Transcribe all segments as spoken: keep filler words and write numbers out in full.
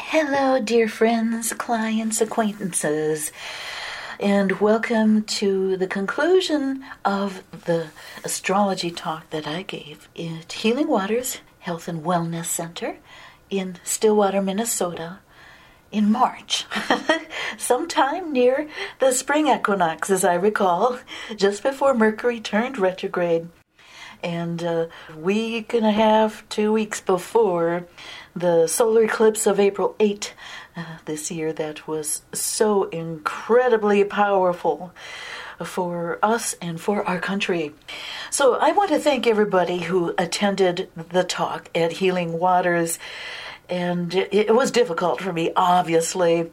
Hello, dear friends, clients, acquaintances, and welcome to the conclusion of the astrology talk that I gave at Healing Waters Health and Wellness Center in Stillwater, Minnesota in March, sometime near the spring equinox, as I recall, just before Mercury turned retrograde. And uh, week and a half, two weeks before the solar eclipse of April eighth uh, this year, that was so incredibly powerful for us and for our country. So I want to thank everybody who attended the talk at Healing Waters, and it, it was difficult for me, obviously,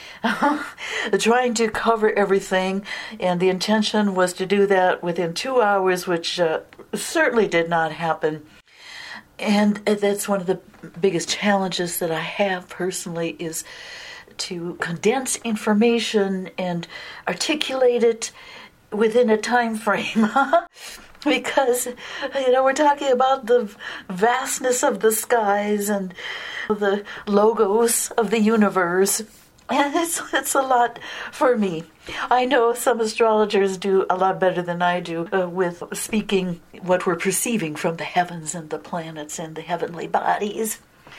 trying to cover everything, and the intention was to do that within two hours, which uh, certainly did not happen. And that's one of the biggest challenges that I have personally, is to condense information and articulate it within a time frame. Because, you know, we're talking about the vastness of the skies and the logos of the universe. And it's, it's a lot for me. I know some astrologers do a lot better than I do uh, with speaking what we're perceiving from the heavens and the planets and the heavenly bodies.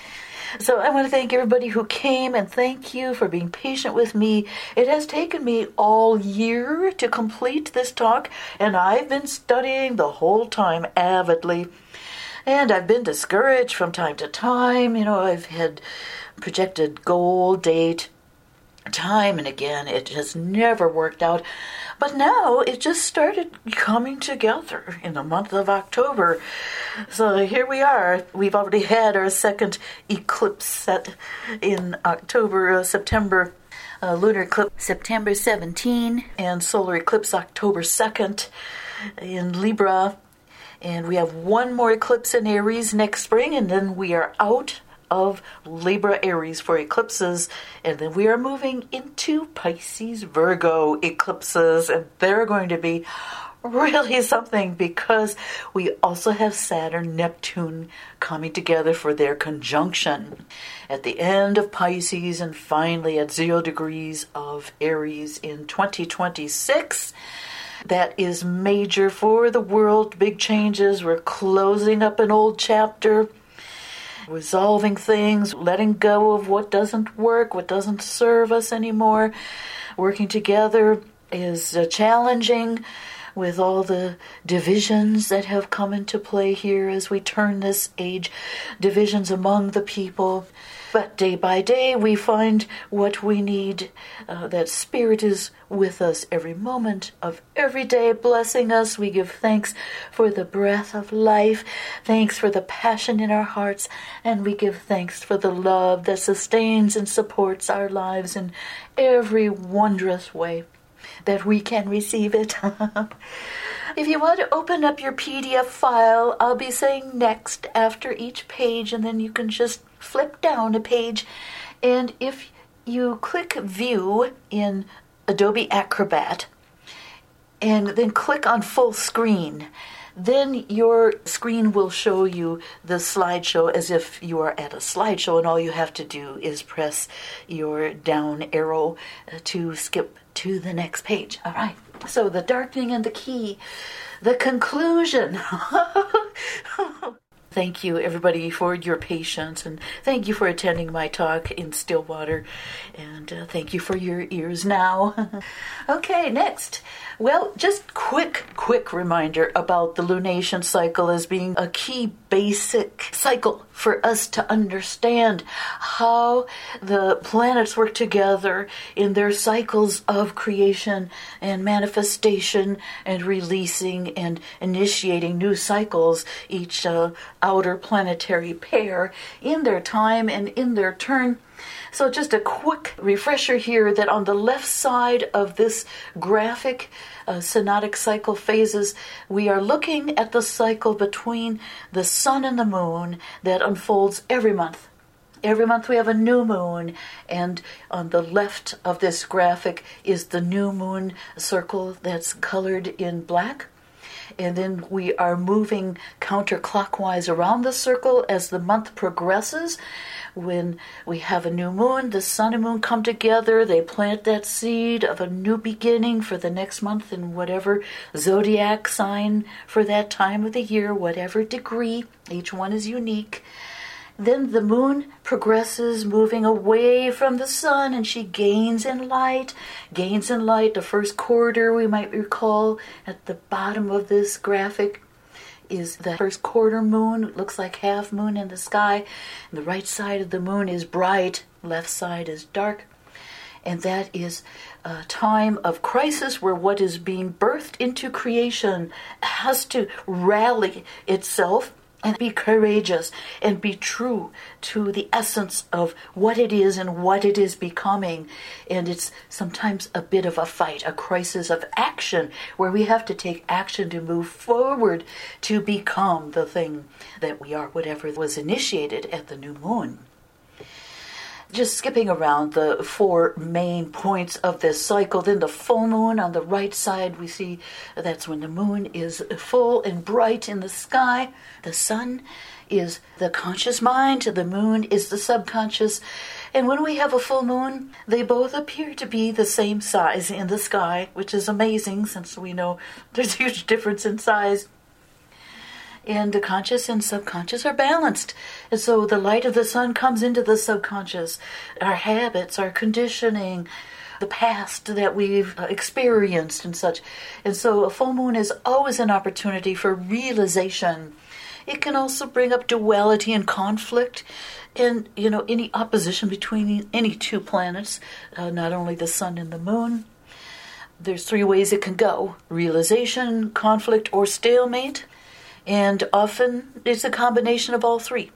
So I want to thank everybody who came, and thank you for being patient with me. It has taken me all year to complete this talk, and I've been studying the whole time avidly. And I've been discouraged from time to time. You know, I've had projected goal, date, time and again. It has never worked out. But now it just started coming together in the month of October. So here we are. We've already had our second eclipse set in October, uh, September. Uh, lunar eclipse September seventeenth, and solar eclipse October second in Libra. And we have one more eclipse in Aries next spring, and then we are out of Libra Aries for eclipses, and then we are moving into Pisces Virgo eclipses, and they're going to be really something, because we also have Saturn Neptune coming together for their conjunction at the end of Pisces and finally at zero degrees of Aries in twenty twenty-six. That is major for the world. Big changes. We're closing up an old chapter, resolving things, letting go of what doesn't work, what doesn't serve us anymore. Working together is uh, challenging with all the divisions that have come into play here as we turn this age, divisions among the people. But day by day we find what we need, uh, that Spirit is with us every moment of every day, blessing us. We give thanks for the breath of life, thanks for the passion in our hearts, and we give thanks for the love that sustains and supports our lives in every wondrous way that we can receive it. If you want to open up your P D F file, I'll be saying next after each page, and then you can just flip down a page. And if you click View in Adobe Acrobat, and then click on Full Screen, then your screen will show you the slideshow as if you are at a slideshow, and all you have to do is press your down arrow to skip to the next page. All right. So the darkening and the key, the conclusion. Thank you, everybody, for your patience, and thank you for attending my talk in Stillwater, and uh, thank you for your ears now. Okay, next. Well, just quick, quick reminder about the lunation cycle as being a key basic cycle for us to understand how the planets work together in their cycles of creation and manifestation and releasing and initiating new cycles, each uh, outer planetary pair in their time and in their turn. So just a quick refresher here that on the left side of this graphic, uh, synodic cycle phases, we are looking at the cycle between the sun and the moon that unfolds every month. Every month we have a new moon, and on the left of this graphic is the new moon circle that's colored in black. And then we are moving counterclockwise around the circle as the month progresses. When we have a new moon, the sun and moon come together. They plant that seed of a new beginning for the next month in whatever zodiac sign for that time of the year, whatever degree. Each one is unique. Then the moon progresses, moving away from the sun, and she gains in light. Gains in light, the first quarter, we might recall, at the bottom of this graphic is the first quarter moon. It looks like half moon in the sky. And the right side of the moon is bright, left side is dark. And that is a time of crisis where what is being birthed into creation has to rally itself and be courageous and be true to the essence of what it is and what it is becoming. And it's sometimes a bit of a fight, a crisis of action, where we have to take action to move forward to become the thing that we are, whatever was initiated at the new moon. Just skipping around the four main points of this cycle, then the full moon on the right side, we see that's when the moon is full and bright in the sky. The sun is the conscious mind, the moon is the subconscious. And when we have a full moon, they both appear to be the same size in the sky, which is amazing since we know there's a huge difference in size. And the conscious and subconscious are balanced. And so the light of the sun comes into the subconscious. Our habits, our conditioning, the past that we've experienced and such. And so a full moon is always an opportunity for realization. It can also bring up duality and conflict and, you know, any opposition between any two planets, uh, not only the sun and the moon. There's three ways it can go: realization, conflict, or stalemate. And often it's a combination of all three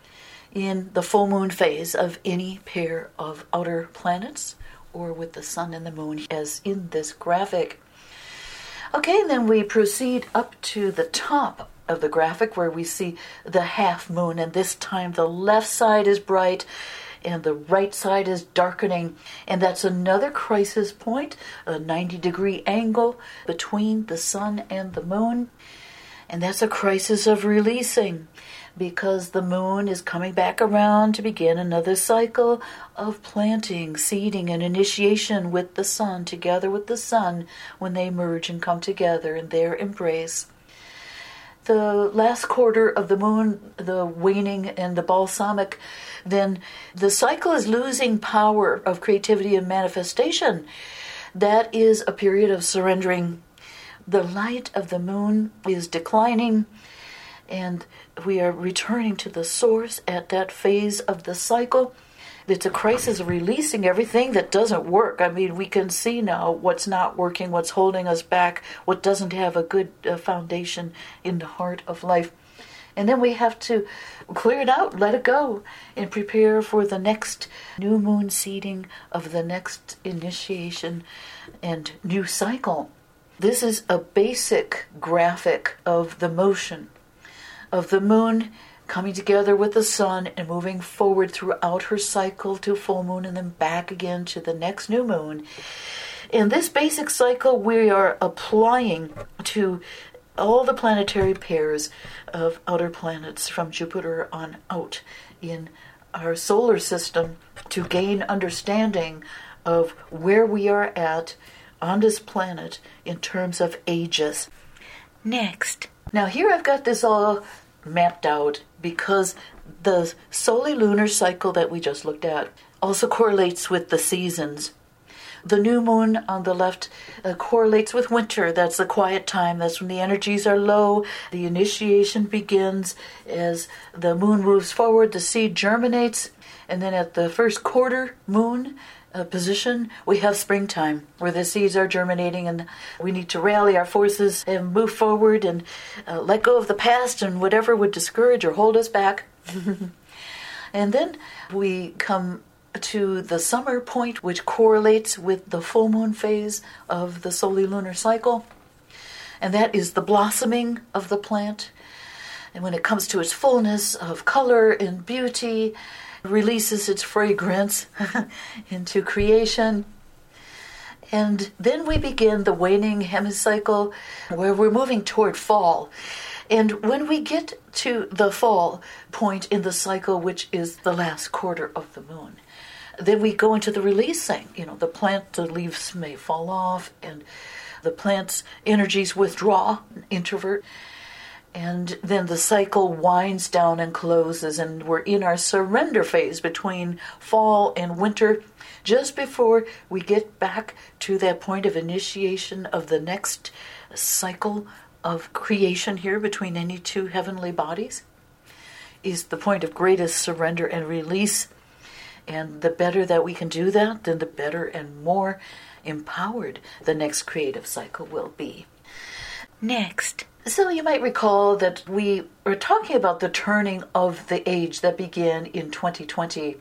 in the full moon phase of any pair of outer planets, or with the sun and the moon as in this graphic. Okay, then we proceed up to the top of the graphic where we see the half moon, and this time the left side is bright and the right side is darkening, and that's another crisis point, a ninety degree angle between the sun and the moon. And that's a crisis of releasing, because the moon is coming back around to begin another cycle of planting, seeding, and initiation with the sun, together with the sun, when they merge and come together in their embrace. The last quarter of the moon, the waning and the balsamic, then the cycle is losing power of creativity and manifestation. That is a period of surrendering. The light of the moon is declining, and we are returning to the source at that phase of the cycle. It's a crisis of releasing everything that doesn't work. I mean, we can see now what's not working, what's holding us back, what doesn't have a good uh, foundation in the heart of life. And then we have to clear it out, let it go, and prepare for the next new moon seeding of the next initiation and new cycle. This is a basic graphic of the motion of the moon coming together with the sun and moving forward throughout her cycle to full moon and then back again to the next new moon. In this basic cycle, we are applying to all the planetary pairs of outer planets from Jupiter on out in our solar system to gain understanding of where we are at on this planet in terms of ages. Next. Now here I've got this all mapped out because the solar lunar cycle that we just looked at also correlates with the seasons. The new moon on the left uh, correlates with winter. That's the quiet time. That's when the energies are low. The initiation begins as the moon moves forward. The seed germinates. And then at the first quarter moon uh, position, we have springtime where the seeds are germinating, and we need to rally our forces and move forward and uh, let go of the past and whatever would discourage or hold us back. And then we come to the summer point, which correlates with the full moon phase of the solar lunar cycle. And that is the blossoming of the plant. And when it comes to its fullness of color and beauty, it releases its fragrance into creation. And then we begin the waning hemicycle, where we're moving toward fall. And when we get to the fall point in the cycle, which is the last quarter of the moon, then we go into the releasing. You know, the plant, the leaves may fall off, and the plant's energies withdraw, introvert. And then the cycle winds down and closes, and we're in our surrender phase between fall and winter, just before we get back to that point of initiation of the next cycle of creation here between any two heavenly bodies, is the point of greatest surrender and release. And the better that we can do that, then the better and more empowered the next creative cycle will be. Next, so you might recall that we were talking about the turning of the age that began in twenty twenty.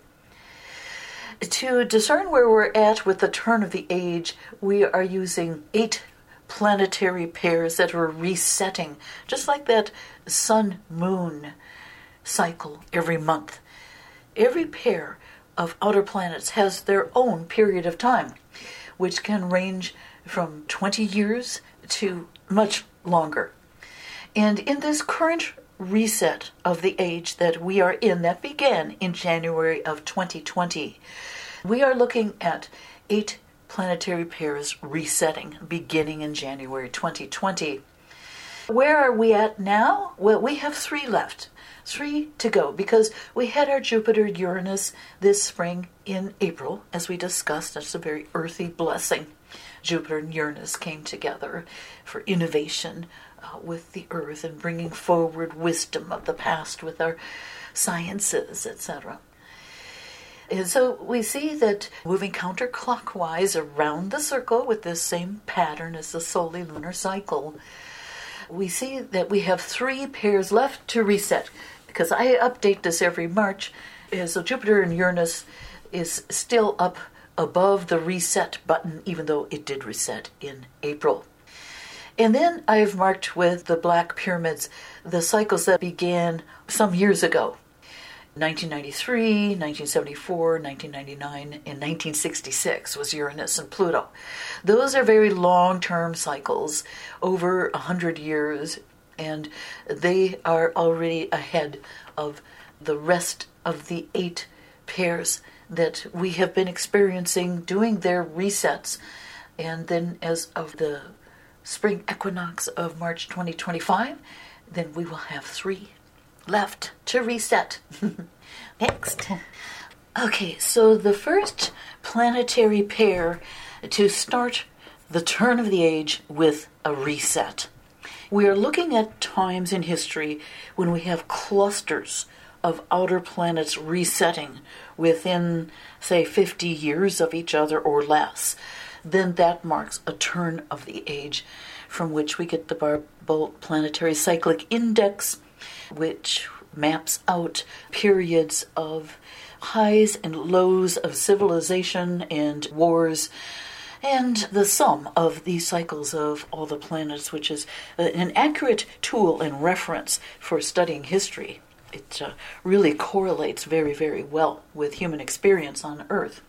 To discern where we're at with the turn of the age, we are using eight planetary pairs that are resetting, just like that sun-moon cycle every month. Every pair of outer planets has their own period of time, which can range from twenty years to much longer. And in this current reset of the age that we are in, that began in January of twenty twenty, we are looking at eight planetary pairs resetting, beginning in January twenty twenty. Where are we at now? Well, we have three left. Three to go, because we had our Jupiter-Uranus this spring in April, as we discussed. That's a very earthy blessing. Jupiter and Uranus came together for innovation uh, with the earth and bringing forward wisdom of the past with our sciences, et cetera. And so we see that moving counterclockwise around the circle with this same pattern as the solar lunar cycle, we see that we have three pairs left to reset, because I update this every March. So Jupiter and Uranus is still up above the reset button, even though it did reset in April. And then I've marked with the black pyramids the cycles that began some years ago. nineteen ninety-three, nineteen seventy-four, nineteen ninety-nine, and nineteen sixty-six was Uranus and Pluto. Those are very long-term cycles, over one hundred years, and they are already ahead of the rest of the eight pairs that we have been experiencing doing their resets. And then as of the spring equinox of March twenty twenty-five, then we will have three left to reset. Next. Okay, so the first planetary pair to start the turn of the age with a reset. We are looking at times in history when we have clusters of outer planets resetting within, say, fifty years of each other or less. Then that marks a turn of the age, from which we get the Barbault Planetary Cyclic Index, which maps out periods of highs and lows of civilization and wars, and the sum of these cycles of all the planets, which is an accurate tool and reference for studying history. It uh, really correlates very, very well with human experience on Earth.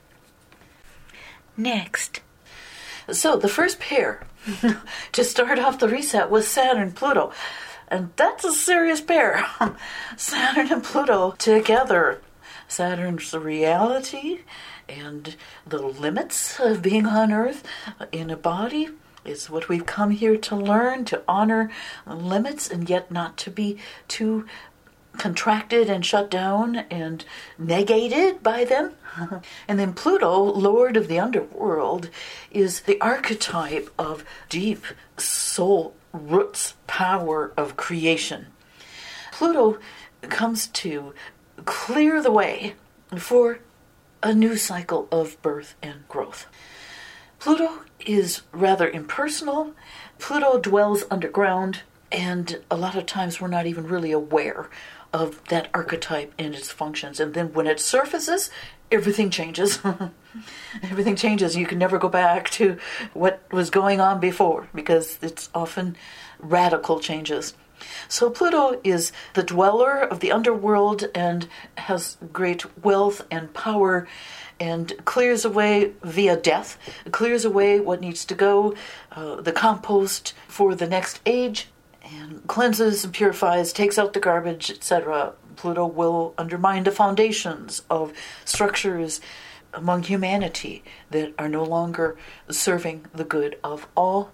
Next. So the first pair to start off the reset was Saturn Pluto. And that's a serious pair. Saturn and Pluto together. Saturn's the reality and the limits of being on Earth in a body. It's what we've come here to learn, to honor limits and yet not to be too contracted and shut down and negated by them. And then Pluto, Lord of the Underworld, is the archetype of deep soul roots power of creation. Pluto comes to clear the way for a new cycle of birth and growth. Pluto is rather impersonal. Pluto dwells underground, and a lot of times we're not even really aware of that archetype and its functions. And then when it surfaces, everything changes. Everything changes. You can never go back to what was going on before, because it's often radical changes. So Pluto is the dweller of the underworld and has great wealth and power and clears away via death, clears away what needs to go, uh, the compost for the next age, and cleanses and purifies, takes out the garbage, et cetera. Pluto will undermine the foundations of structures among humanity that are no longer serving the good of all.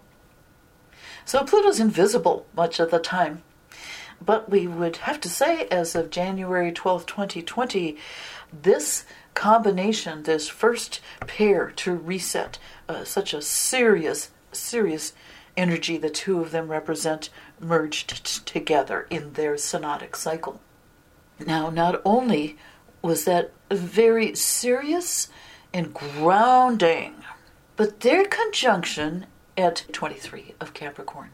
So Pluto's invisible much of the time. But we would have to say, as of January twelfth, twenty twenty, this combination, this first pair to reset, uh, such a serious, serious energy the two of them represent, merged t- together in their synodic cycle. Now, not only was that very serious and grounding, but their conjunction at twenty-three of Capricorn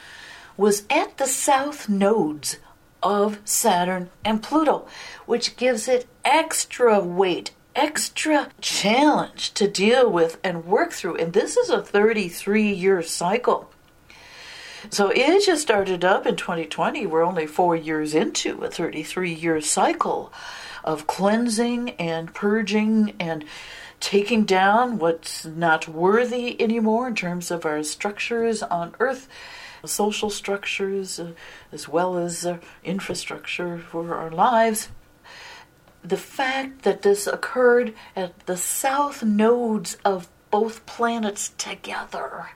was at the south nodes of Saturn and Pluto, which gives it extra weight, extra challenge to deal with and work through. And this is a thirty-three-year cycle. So it just started up in twenty twenty. We're only four years into a thirty-three-year cycle of cleansing and purging and taking down what's not worthy anymore in terms of our structures on Earth, social structures, uh, as well as uh, infrastructure for our lives. The fact that this occurred at the south nodes of both planets together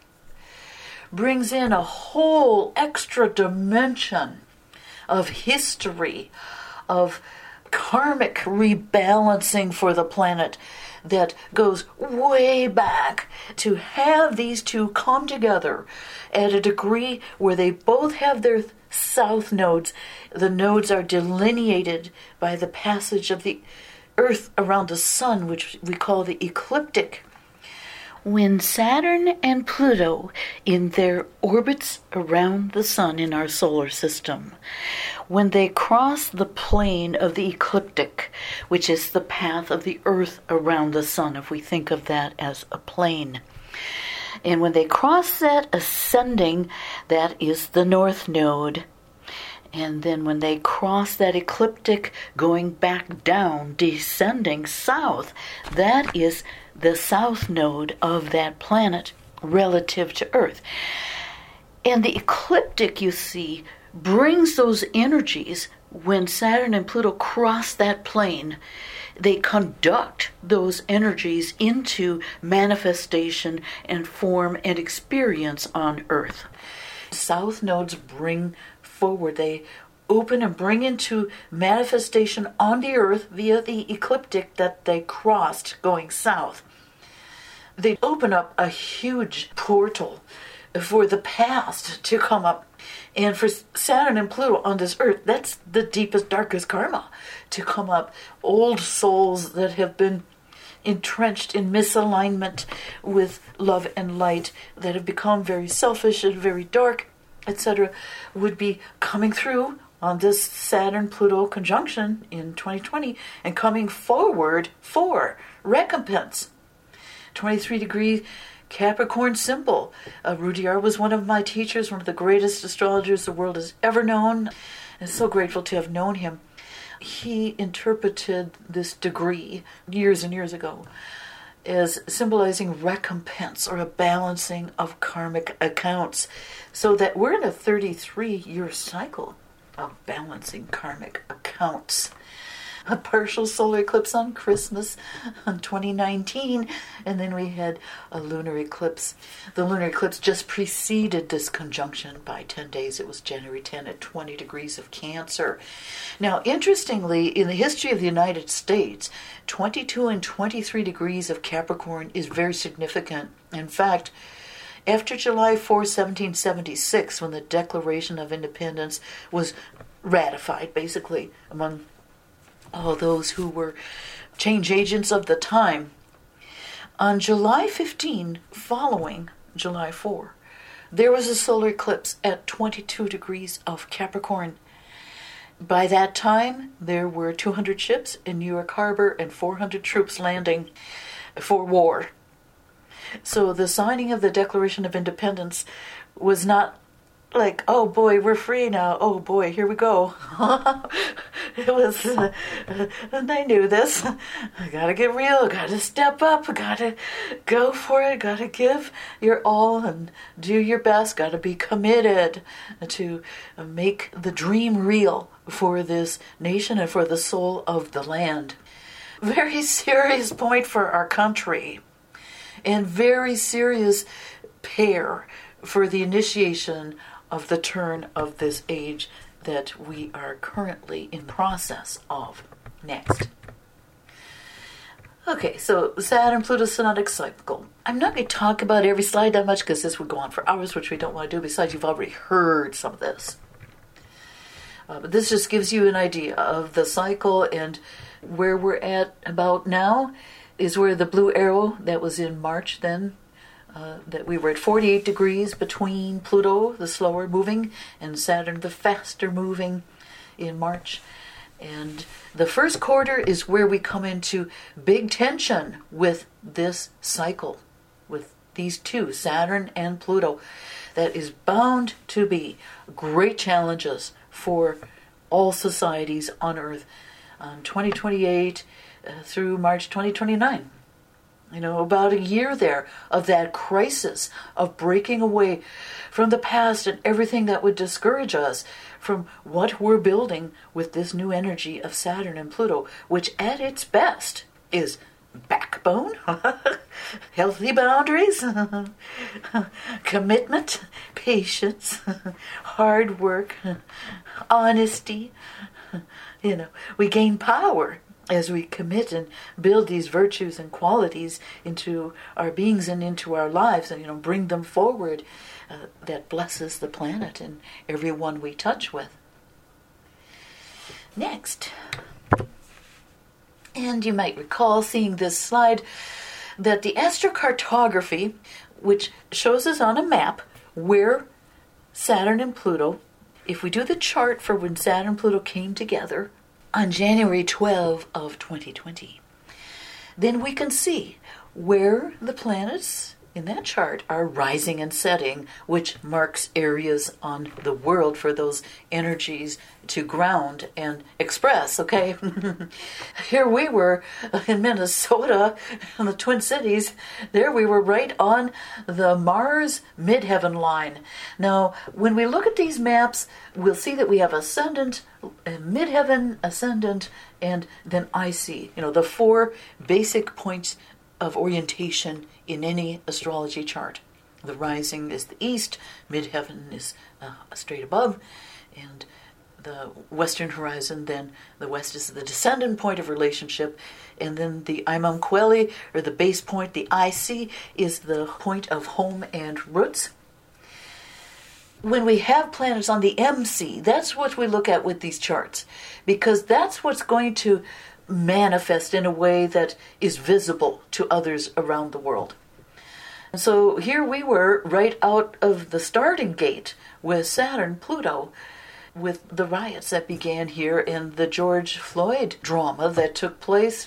brings in a whole extra dimension of history, of karmic rebalancing for the planet that goes way back. To have these two come together at a degree where they both have their south nodes. The nodes are delineated by the passage of the Earth around the Sun, which we call the ecliptic. When Saturn and Pluto, in their orbits around the Sun in our solar system, when they cross the plane of the ecliptic, which is the path of the Earth around the Sun, if we think of that as a plane, and when they cross that ascending, that is the north node. And then when they cross that ecliptic going back down, descending south, that is the south node of that planet relative to Earth. And the ecliptic, you see, brings those energies. When Saturn and Pluto cross that plane, they conduct those energies into manifestation and form and experience on Earth. South nodes bring forward, they open and bring into manifestation on the Earth via the ecliptic that they crossed going south. They open up a huge portal for the past to come up. And for Saturn and Pluto on this Earth, that's the deepest, darkest karma to come up. Old souls that have been entrenched in misalignment with love and light, that have become very selfish and very dark, et cetera, would be coming through on this Saturn-Pluto conjunction in twenty twenty and coming forward for recompense. twenty-three degree Capricorn symbol. Uh, Rudyard was one of my teachers, one of the greatest astrologers the world has ever known. I'm so grateful to have known him. He interpreted this degree years and years ago as symbolizing recompense or a balancing of karmic accounts, so that we're in a thirty-three-year cycle of balancing karmic accounts. A partial solar eclipse on Christmas on twenty nineteen, and then we had a lunar eclipse. The lunar eclipse just preceded this conjunction by ten days. It was January tenth at twenty degrees of Cancer. Now, interestingly, in the history of the United States, twenty-two and twenty-three degrees of Capricorn is very significant. In fact, after July fourth, seventeen seventy-six, when the Declaration of Independence was ratified, basically, among all those who were change agents of the time, on July fifteenth, following July fourth, there was a solar eclipse at twenty-two degrees of Capricorn. By that time, there were two hundred ships in New York Harbor and four hundred troops landing for war. So the signing of the Declaration of Independence was not like, oh boy, we're free now. Oh boy, here we go. It was, uh, and I knew this. I gotta get real, gotta step up, gotta go for it, gotta give your all and do your best, gotta be committed to make the dream real for this nation and for the soul of the land. Very serious point for our country, and very serious pair for the initiation of the turn of this age that we are currently in the process of. Next. Okay, so Saturn, Pluto, synodic cycle. I'm not going to talk about every slide that much because this would go on for hours, which we don't want to do. Besides, you've already heard some of this. Uh, but this just gives you an idea of the cycle, and where we're at about now is where the blue arrow that was in March then, Uh, that we were at forty-eight degrees between Pluto, the slower moving, and Saturn, the faster moving, in March. And the first quarter is where we come into big tension with this cycle, with these two, Saturn and Pluto. That is bound to be great challenges for all societies on Earth, um, twenty twenty-eight uh, through March twenty twenty-nine. You know, about a year there of that crisis of breaking away from the past and everything that would discourage us from what we're building with this new energy of Saturn and Pluto, which at its best is backbone, healthy boundaries, commitment, patience, hard work, honesty. You know, we gain power as we commit and build these virtues and qualities into our beings and into our lives, and you know, bring them forward, uh, that blesses the planet and everyone we touch with. Next, and you might recall seeing this slide, that the astrocartography, which shows us on a map where Saturn and Pluto, if we do the chart for when Saturn and Pluto came together on January twelfth of twenty twenty, then we can see where the planets in that chart are rising and setting, which marks areas on the world for those energies to ground and express, okay? Here we were in Minnesota, in the Twin Cities. There we were right on the Mars midheaven line. Now, when we look at these maps, we'll see that we have ascendant, midheaven, ascendant, and then I C. You know, the four basic points of orientation in any astrology chart. The rising is the east, midheaven is uh, straight above, and the western horizon, then the west is the descendant point of relationship, and then the Imam Coeli, or the base point, the I C, is the point of home and roots. When we have planets on the M C, that's what we look at with these charts, because that's what's going to manifest in a way that is visible to others around the world. And so here we were right out of the starting gate with Saturn, Pluto, with the riots that began here in the George Floyd drama that took place.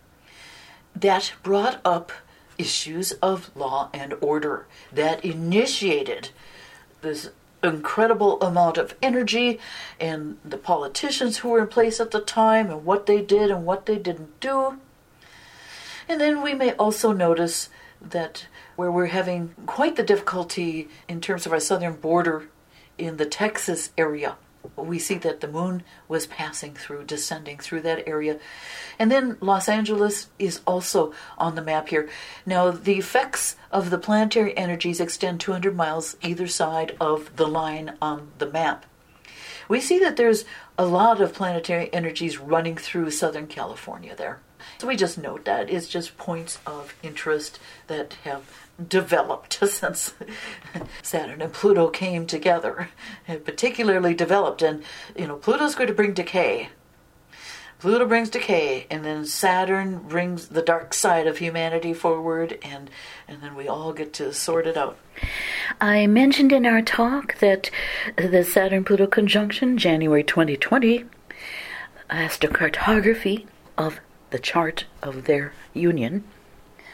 That brought up issues of law and order, that initiated this incredible amount of energy, and the politicians who were in place at the time and what they did and what they didn't do. And then we may also notice that where we're having quite the difficulty in terms of our southern border in the Texas area, we see that the moon was passing through, descending through that area. And then Los Angeles is also on the map here. Now, the effects of the planetary energies extend two hundred miles either side of the line on the map. We see that there's a lot of planetary energies running through Southern California there. So we just note that. It's just points of interest that have developed since Saturn and Pluto came together, and particularly developed. And, you know, Pluto's going to bring decay. Pluto brings decay, and then Saturn brings the dark side of humanity forward, and, and then we all get to sort it out. I mentioned in our talk that the Saturn-Pluto conjunction, January twenty twenty, astrocartography of the chart of their union,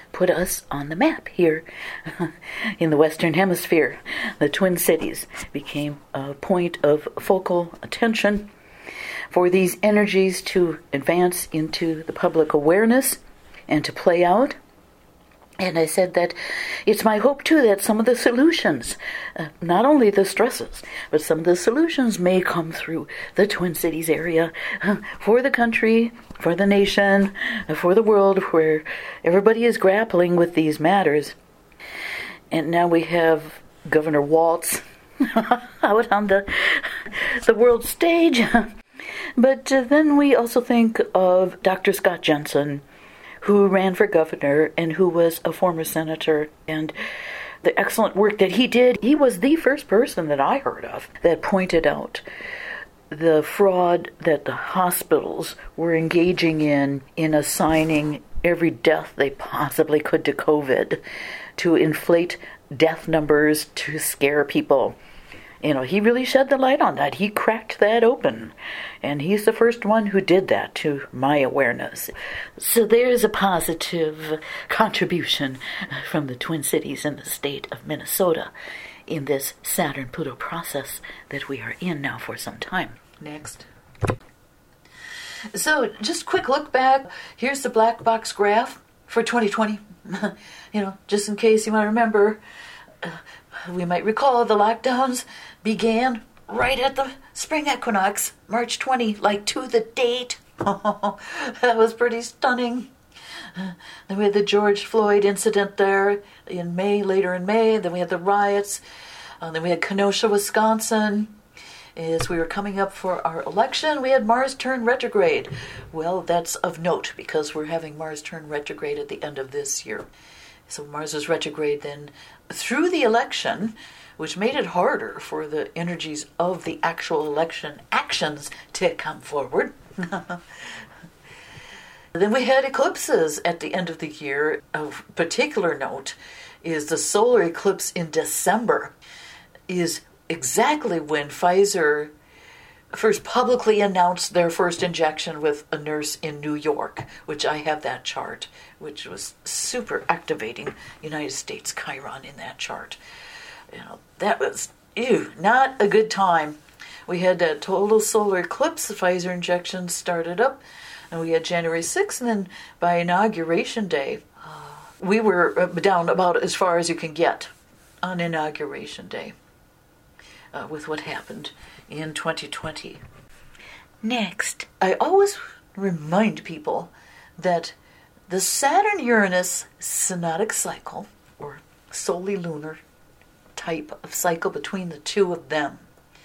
put us on the map here in the Western Hemisphere. The Twin Cities became a point of focal attention for these energies to advance into the public awareness and to play out. And I said that it's my hope, too, that some of the solutions, uh, not only the stresses, but some of the solutions may come through the Twin Cities area uh, for the country, for the nation, uh, for the world, where everybody is grappling with these matters. And now we have Governor Walz out on the, the world stage. But uh, then we also think of Doctor Scott Jensen, who ran for governor and who was a former senator, and the excellent work that he did. He was the first person that I heard of that pointed out the fraud that the hospitals were engaging in, in assigning every death they possibly could to COVID, to inflate death numbers to scare people. You know, he really shed the light on that. He cracked that open. And he's the first one who did that, to my awareness. So there's a positive contribution from the Twin Cities and the state of Minnesota in this Saturn-Pluto process that we are in now for some time. Next. So just quick look back. Here's the black box graph for twenty twenty. You know, just in case you want to remember, uh, we might recall the lockdowns began right at the spring equinox, March twentieth, like to the date. Oh, that was pretty stunning. Uh, then we had the George Floyd incident there in May, later in May. Then we had the riots. Uh, then we had Kenosha, Wisconsin. As we were coming up for our election, we had Mars turn retrograde. Well, that's of note because we're having Mars turn retrograde at the end of this year. So Mars was retrograde then through the election, which made it harder for the energies of the actual election actions to come forward. Then we had eclipses at the end of the year. Of particular note is the solar eclipse in December is exactly when Pfizer first publicly announced their first injection with a nurse in New York, which I have that chart, which was super activating United States Chiron in that chart. You know, that was, ew, not a good time. We had a total solar eclipse. The Pfizer injection started up, and we had January sixth, and then by Inauguration Day, uh, we were down about as far as you can get on Inauguration Day uh, with what happened in twenty twenty. Next, I always remind people that the Saturn-Uranus synodic cycle, or solely lunar type of cycle between the two of them,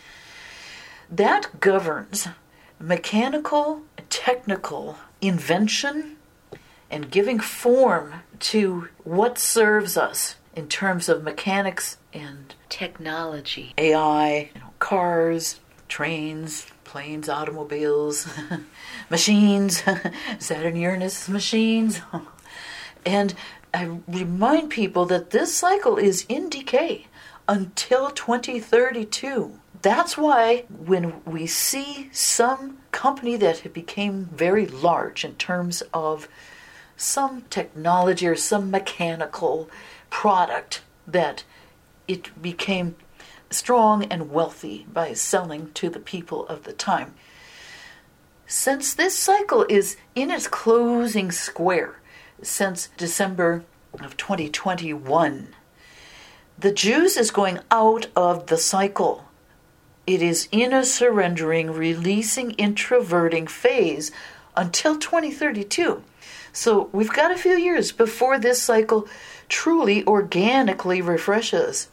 that governs mechanical, technical invention and giving form to what serves us in terms of mechanics and technology. A I, you know, cars, trains, planes, automobiles, machines, Saturn Uranus machines. And I remind people that this cycle is in decay until twenty thirty-two. That's why when we see some company that became very large in terms of some technology or some mechanical product, that it became strong and wealthy by selling to the people of the time. Since this cycle is in its closing square since December of twenty twenty-one, the juice is going out of the cycle. It is in a surrendering, releasing, introverting phase until twenty thirty-two. So we've got a few years before this cycle truly organically refreshes.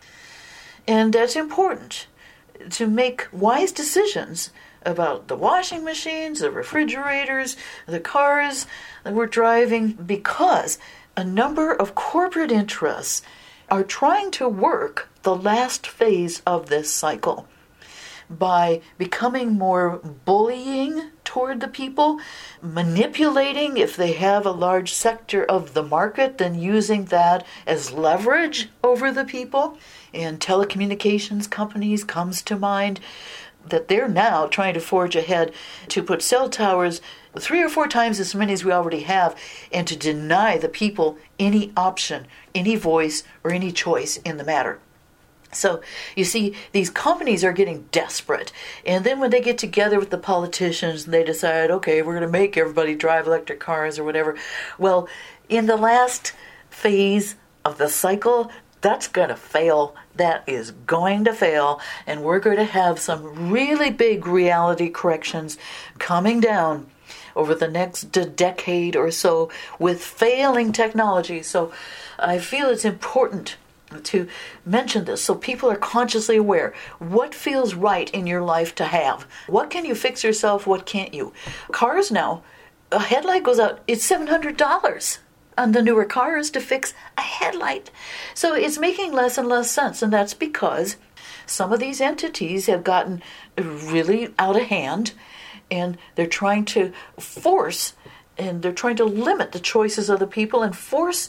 And that's important to make wise decisions about the washing machines, the refrigerators, the cars that we're driving, because a number of corporate interests are trying to work the last phase of this cycle by becoming more bullying toward the people, manipulating if they have a large sector of the market, then using that as leverage over the people. And telecommunications companies comes to mind, that they're now trying to forge ahead to put cell towers three or four times as many as we already have, and to deny the people any option, any voice, or any choice in the matter. So, you see, these companies are getting desperate. And then when they get together with the politicians and they decide, okay, we're going to make everybody drive electric cars or whatever. Well, in the last phase of the cycle, that's going to fail. That is going to fail. And we're going to have some really big reality corrections coming down over the next decade or so with failing technology. So I feel it's important to mention this so people are consciously aware. What feels right in your life to have? What can you fix yourself? What can't you? Cars now, a headlight goes out, it's seven hundred dollars on the newer cars to fix a headlight. So it's making less and less sense, and that's because some of these entities have gotten really out of hand, and they're trying to force and they're trying to limit the choices of the people and force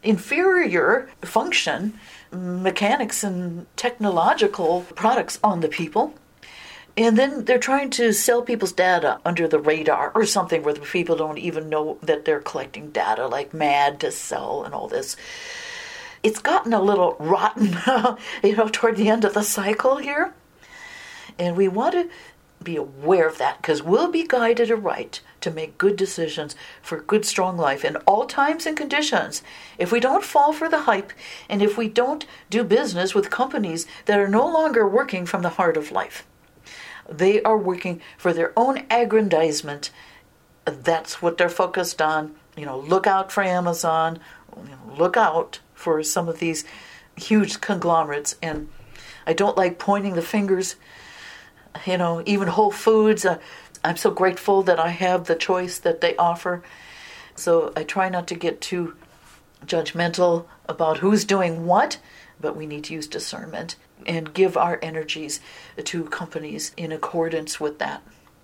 inferior function mechanics and technological products on the people. And then they're trying to sell people's data under the radar or something where the people don't even know that they're collecting data, like mad to sell and all this. It's gotten a little rotten, you know, toward the end of the cycle here. And we want to be aware of that, because we'll be guided aright to make good decisions for good, strong life in all times and conditions. If we don't fall for the hype, and if we don't do business with companies that are no longer working from the heart of life, they are working for their own aggrandizement. That's what they're focused on. You know, look out for Amazon. You know, look out for some of these huge conglomerates. And I don't like pointing the fingers. You know, even Whole Foods, uh, I'm so grateful that I have the choice that they offer. So I try not to get too judgmental about who's doing what, but we need to use discernment and give our energies to companies in accordance with that.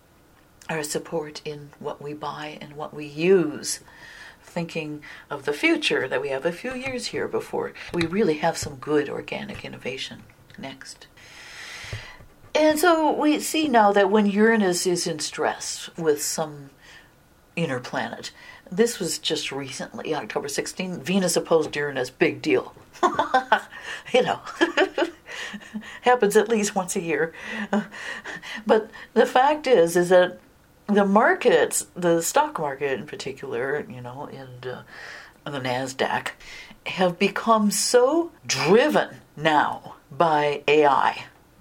Our support in what we buy and what we use, thinking of the future, that we have a few years here before we really have some good organic innovation next. And so we see now that when Uranus is in stress with some inner planet, this was just recently, October sixteenth, Venus opposed Uranus, big deal. You know, happens at least once a year. But the fact is, is that the markets, the stock market in particular, you know, and uh, the NASDAQ, have become so driven now by A I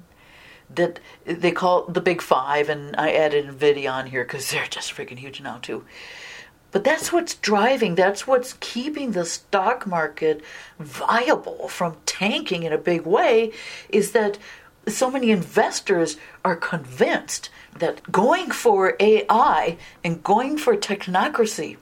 that they call it the Big Five, and I added NVIDIA on here because they're just freaking huge now too. But that's what's driving, that's what's keeping the stock market viable from tanking in a big way, is that so many investors are convinced that going for A I and going for technocracy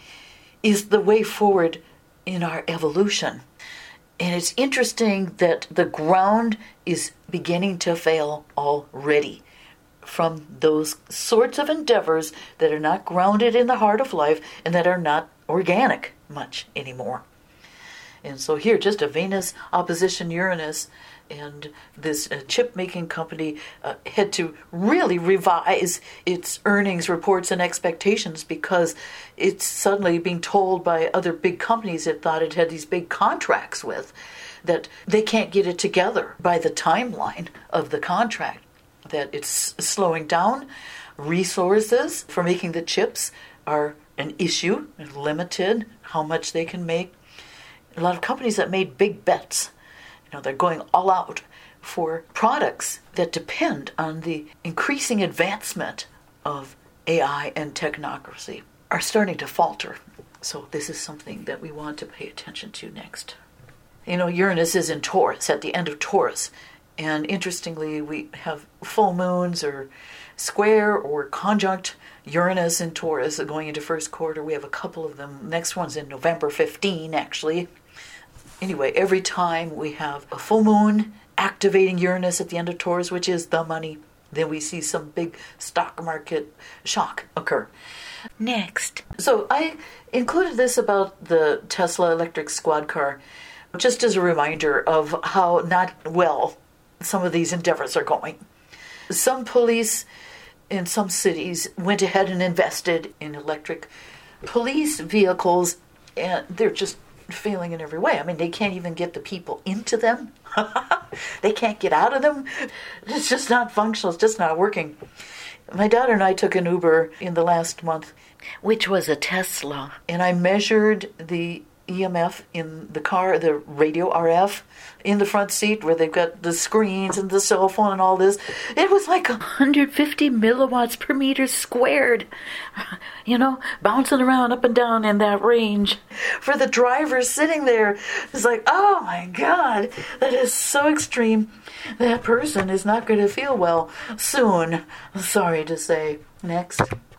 is the way forward in our evolution. And it's interesting that the ground is beginning to fail already from those sorts of endeavors that are not grounded in the heart of life and that are not organic much anymore. And so here, just a Venus opposition Uranus, and this uh, chip-making company uh, had to really revise its earnings reports and expectations because it's suddenly being told by other big companies it thought it had these big contracts with that they can't get it together by the timeline of the contract, that it's slowing down. Resources for making the chips are an issue, limited how much they can make. A lot of companies that made big bets, you know, they're going all out for products that depend on the increasing advancement of A I and technocracy, are starting to falter. So this is something that we want to pay attention to next. You know, Uranus is in Taurus, at the end of Taurus. And interestingly, we have full moons or square or conjunct Uranus in Taurus going into first quarter. We have a couple of them. Next one's in November fifteenth, actually. Anyway, every time we have a full moon activating Uranus at the end of Taurus, which is the money, then we see some big stock market shock occur. Next. So I included this about the Tesla electric squad car just as a reminder of how not well some of these endeavors are going. Some police in some cities went ahead and invested in electric police vehicles, and they're just failing in every way. I mean, they can't even get the people into them. They can't get out of them. It's just not functional. It's just not working. My daughter and I took an Uber in the last month. Which was a Tesla. And I measured the E M F in the car, the radio R F in the front seat where they've got the screens and the cell phone and all this. It was like one hundred fifty milliwatts per meter squared. You know, bouncing around up and down in that range. For the driver sitting there, it's like, oh my God, that is so extreme. That person is not going to feel well soon. Sorry to say. Next.